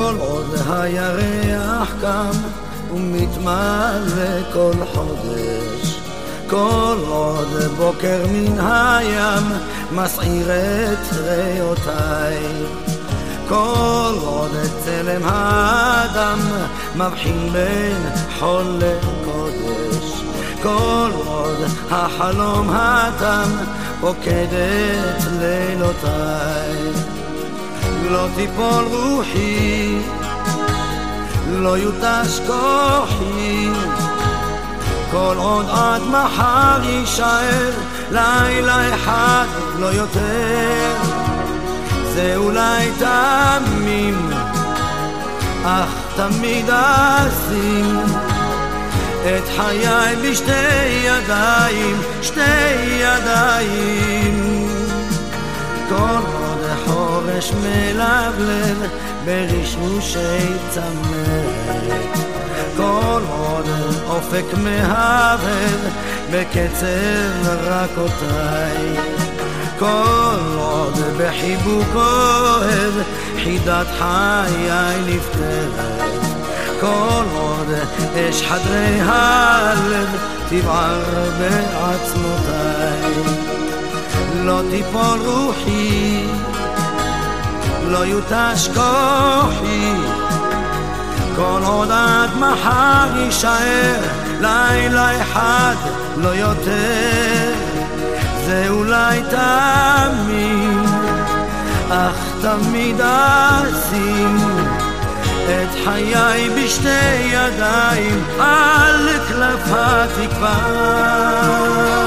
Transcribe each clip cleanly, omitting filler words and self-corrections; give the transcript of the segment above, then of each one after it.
כל עוד הירח קם ומתמלא כל חודש, כל עוד בוקר מן הים מסעיר את ריאותיי, כל עוד צלם האדם מבחין בין חול לקודש, כל עוד החלום התם פוקד את לילותיי. לא תיפול רוחי, לא יותש כוחי, כל עוד עד מחר יישאר לילה אחד לא יותר. זה אולי תמים, אך תמיד אשים את חיי בשתי ידיים, שתי ידיים. כל עוד החורש מלבלב ברשרושי צמרת, כל עוד אופק מהבהב בקצב רכותיי, כל עוד בחיבוק אוהב חידת חיי נפטרת, כל עוד אש חדרי הלב תבער בעצמותיי. לא תיפול רוחי, לא יותש כוחי, כל עוד עד מחר יישאר לילה אחד לא יותר. זה אולי תמים, אך תמיד אשים את חיי בשתי ידיים על כנף התקווה.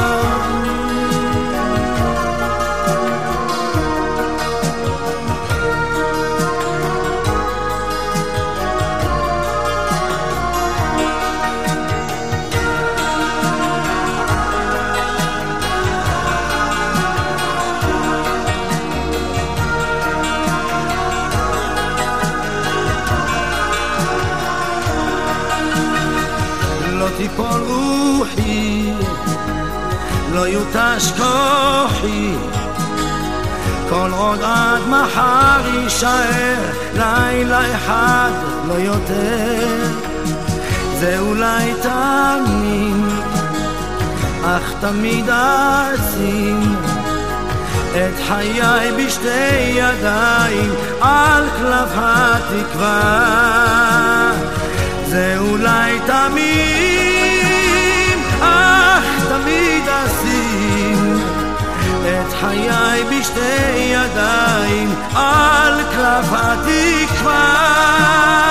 לא תיפול רוחי, לא יותש כוחי, כל עוד עד מחר יישאר לילה אחד לא יותר. זה אולי תמים, אך תמיד אשים את חיי בשתי ידיים על כנף התקווה. זה אולי תמים, אך תמיד אשים את חיי בשתי ידיים על כנף התקווה.